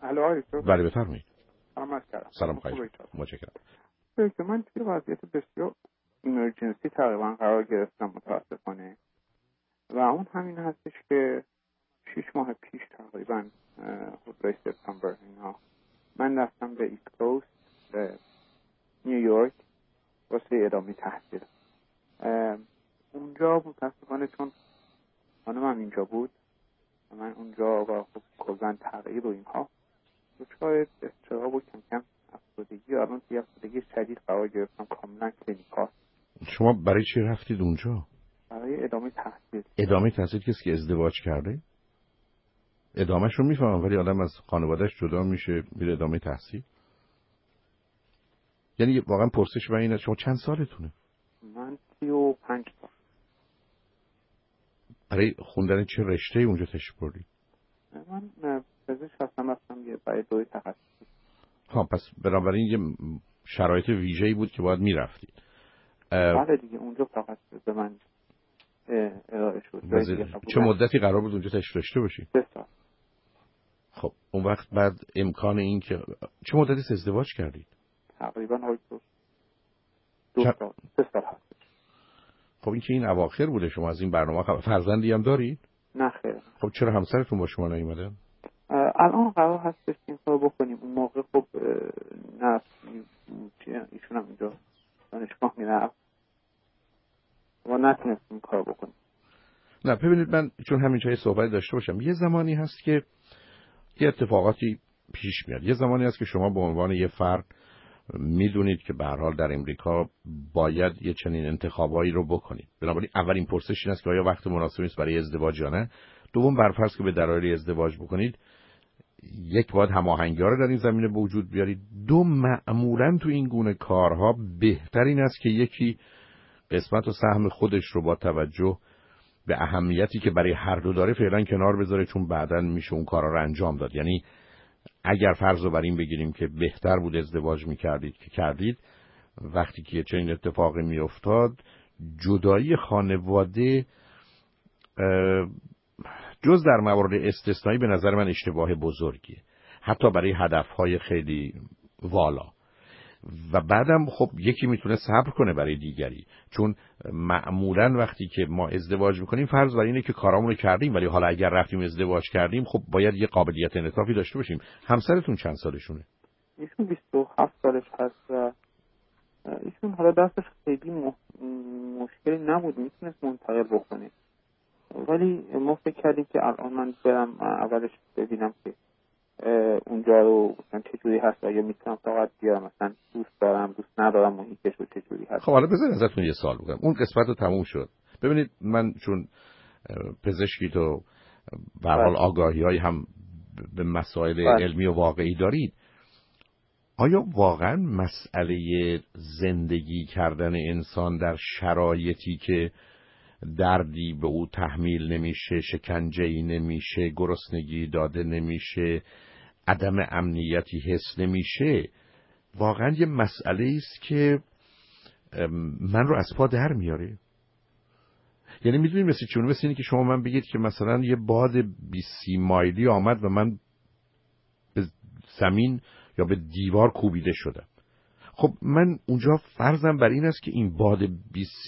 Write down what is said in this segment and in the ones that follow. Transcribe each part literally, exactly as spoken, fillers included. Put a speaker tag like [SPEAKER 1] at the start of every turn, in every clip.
[SPEAKER 1] الو آقای دکتر.
[SPEAKER 2] بله بفرمایید.
[SPEAKER 1] سلام کردم.
[SPEAKER 2] سلام خواهش متشکرم.
[SPEAKER 1] دکتر من توی وضعیت بسیار ایمرجنسی تقریبا قرار گرفتم متاسفانه و اون همین هستش که شش ماه پیش تقریبا حدود سپتامبر اینا من رفتم به ایست کوست به نیویورک واسه ادامه تحصیل. اونجا متاسفانه چون خانمم اینجا بود و من اونجا و خب کلن تغییر و اینها دچار اضطراب و کم کم افسردگی و الان توی افسردگی شدید قرار گرفتم کاملا کلینیکال.
[SPEAKER 2] شما برای چی رفتید اونجا؟
[SPEAKER 1] برای ادامه تحصیل.
[SPEAKER 2] ادامه تحصیل کسی که ازدواج کرده؟ ادامهش رو میفهمم ولی آدم از خانوادهش جدا میشه میره ادامه تحصیل؟ یعنی واقعا پرسش من اینه شما چند سالتونه؟
[SPEAKER 1] من سی و پنج سال.
[SPEAKER 2] برای خوندن چه رشته اونجا تشریف بردی؟
[SPEAKER 1] من پزشک هستم رفتم یه برای دوی تخصصی.
[SPEAKER 2] ها پس بنابراین یه شرایط ویژه‌ای بود که باید میرفتید.
[SPEAKER 1] بله دیگه اونجا فقط به من ارائه شد.
[SPEAKER 2] چه مدتی قرار بود اونجا تشریف داشته باشی؟
[SPEAKER 1] سه سال.
[SPEAKER 2] خب اون وقت بعد امکان این که چه مدتی ازدواج کردید؟
[SPEAKER 1] تقریبا دو, دو چه... سال سه سال هست.
[SPEAKER 2] خب این که این اواخر بوده شما از این برنامه خب فرزندی هم دارید؟
[SPEAKER 1] نه خیر.
[SPEAKER 2] خب چرا همسرتون با شما نیومده؟
[SPEAKER 1] الان قرار هستش این کارو بکنیم. اون موقع خب نه ایشون هم اینجا دانشگاه میرفت و نتونستیم این کارو بکنیم.
[SPEAKER 2] نه ببینید من چون همین جای صحبت داشته باشم یه زمانی هست که یه اتفاقاتی پیش میاد. یه زمانی هست که شما به عنوان یه فرد میدونید که به هر حال در امریکا باید یه چنین انتخابایی رو بکنید. بنابراین اولین پرسش این است که آیا وقت مناسبی است برای ازدواج یا نه. دوم برفرض که به دلایل ازدواج بکنید یک باید هماهنگی‌ها رو در این زمینه به وجود بیارید. دو معمولاً تو این گونه کارها بهترین است که یکی قسمت و سهم خودش رو با توجه به اهمیتی که برای هر دو داره فعلا کنار بذاره چون بعداً میشه اون کارا رو انجام داد. یعنی اگر فرض رو بر این بگیریم که بهتر بود ازدواج میکردید که کردید وقتی که چنین اتفاقی میافتاد جدایی خانواده جز در موارد استثنایی به نظر من اشتباه بزرگیه حتی برای هدفهای خیلی والا و بعدم خب یکی میتونه صبر کنه برای دیگری چون معمولا وقتی که ما ازدواج میکنیم فرض بر اینه که کارامون رو کردیم ولی حالا اگر رفتیم ازدواج کردیم خب باید یه قابلیت انعطافی داشته باشیم. همسرتون چند سالشونه؟
[SPEAKER 1] ایشون بیست و هفت سالش هست و ایشون حالا دستش خیلی م... مشکلی نبود میتونست منتقل بکنه ولی ما فکر کردیم که الان من برم اولش ببینم که اونجا رو مثلا چجوری هست یا میتونم فقط بیارم مثلا دوست دارم دوست ندارم محیطش رو چجوری هست.
[SPEAKER 2] خب حالا بذار ازتون یه سوال بکنم. اون قسمت رو تموم شد. ببینید من چون پزشکی تو به هر حال آگاهی‌های هم به مسائل بله. علمی و واقعی دارید آیا واقعا مسئله زندگی کردن انسان در شرایطی که دردی به او تحمیل نمیشه شکنجه‌ای نمیشه گرسنگی داده نمیشه عدم امنیتی حس نمیشه واقعا یه مسئله است که من رو از پا در میاره؟ یعنی میدونید مثل چون مثل اینه که شما من بگید که مثلا یه باد بیست مایلی آمد و من به زمین یا به دیوار کوبیده شدم. خب من اونجا فرضم بر این است که این باد بیست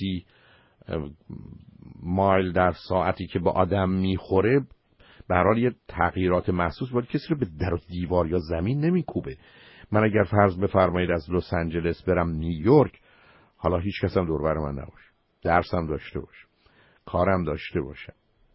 [SPEAKER 2] مایل در ساعتی که به آدم میخوره به هر حال یه تغییرات محسوس ولی کسی رو به در و دیوار یا زمین نمیکوبه. من اگر فرض بفرمایید از لس آنجلس برم نیویورک حالا هیچ کس هم دور بر من نباشه درسم داشته باشم کارم داشته باشم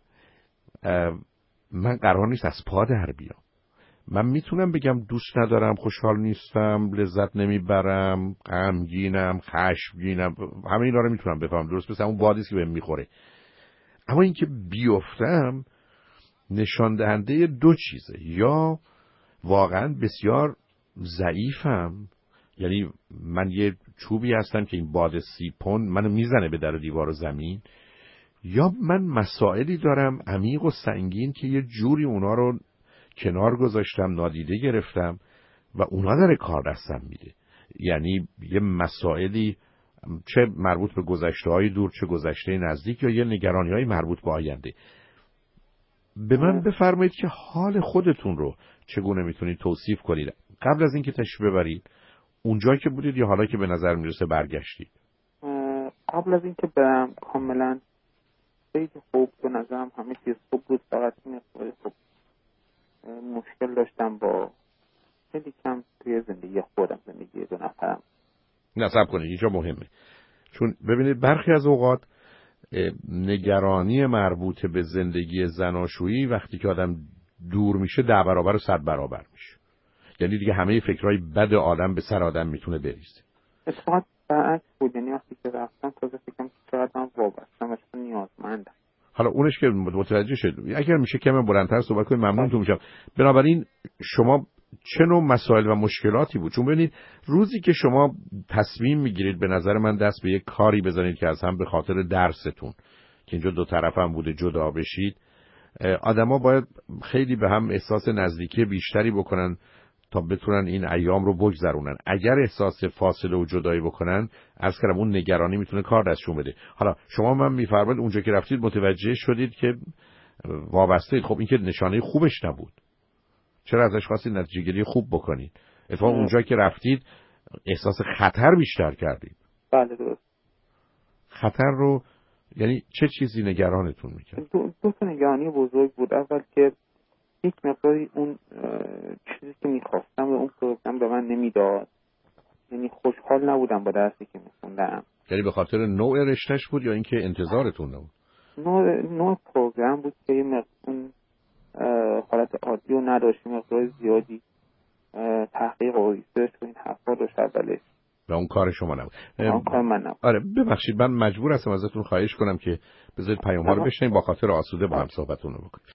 [SPEAKER 2] من قرار نیست از پا در بیام. من میتونم بگم دوست ندارم خوشحال نیستم لذت نمیبرم غمگینم خشمگینم همه اینا رو میتونم بفهم درست مثل اون بادی که بهم میخوره اما اینکه بیفتم نشان دهنده دو چیزه یا واقعا بسیار ضعیفم یعنی من یه چوبی هستم که این باد سی پوند منو میزنه به در و دیوار و زمین یا من مسائلی دارم عمیق و سنگین که یه جوری اونا رو کنار گذاشتم نادیده گرفتم و اونا داره کار دستم میده. یعنی یه مسائلی چه مربوط به گذشته‌های دور چه گذشته نزدیک یا یه نگرانی‌های مربوط به آینده. به من بفرمایید که حال خودتون رو چگونه میتونید توصیف کنید؟ قبل از اینکه تشریف ببرید اونجایی که بودید یا حالا که به نظر میرسه برگشتید؟
[SPEAKER 1] قبل از اینکه برم کاملا خیلی خوب به نظرم همه چیز خوب بود، فقط این خوب مشکل داشتم با خیلی کم توی زندگی خودم، زندگی دو نفرم.
[SPEAKER 2] نصب کنید اینجا مهمه، چون ببینید برخی از اوقات نگرانی مربوط به زندگی زناشویی وقتی که آدم دور میشه ده برابر و صد برابر میشه، یعنی دیگه همه فکرهای بد عالم به سر آدم میتونه بریزه.
[SPEAKER 1] اتفاقا برعکس بود، یعنی وقتی که رفتم تازه فکرم که چقدر من وابستم و چقدر نیازمندم.
[SPEAKER 2] حالا اونش که متوجه شد، اگر میشه کم بلندتر صحبت کنید ممنونتون میشم. بنابراین شما چه نوع مسائل و مشکلاتی بود؟ چون ببینید روزی که شما تصمیم میگیرید به نظر من دست به یک کاری بزنید که از هم به خاطر درستون که اینجا دو طرف هم بوده جدا بشید، آدما باید خیلی به هم احساس نزدیکی بیشتری بکنن تا بتونن این ایام رو بگذرونن. اگر احساس فاصله و جدایی بکنن، عرض کردم اون نگرانی میتونه کار دستشون بده. حالا شما من میفرمایید اونجا که رفتید متوجه شدید که وابسته اید، خب این که نشانه خوبش نبود، چرا ازش خواستید نتیجه گیری خوب بکنید؟ اتفاقا اونجا که رفتید احساس خطر بیشتر کردید.
[SPEAKER 1] بله درست.
[SPEAKER 2] خطر رو یعنی چه چیزی نگرانتون میکرد؟
[SPEAKER 1] دو, دو تا نگرانی بزرگ بود. اول که یک مقداری اون چیزی که میخواستم و اون پروگرام به من نمیداد، یعنی خوشحال نبودم با درسی که میخوندم.
[SPEAKER 2] یعنی به خاطر نوع رشتهش بود یا اینکه انتظارتون نبود؟
[SPEAKER 1] نوع, نوع پروگرام بود که یه اون حالت عادی رو نداشت، مقدار زیادی تحقیق و ریسرچ و این حرفا داشت اولش
[SPEAKER 2] و اون کار شما نبود.
[SPEAKER 1] اون کار من نبود.
[SPEAKER 2] آره ببخشید من مجبور هستم ازتون خواهش کنم که بذارید پیام ها رو بشنویم با خاطر آسوده با هم صحبتون رو بکنیم.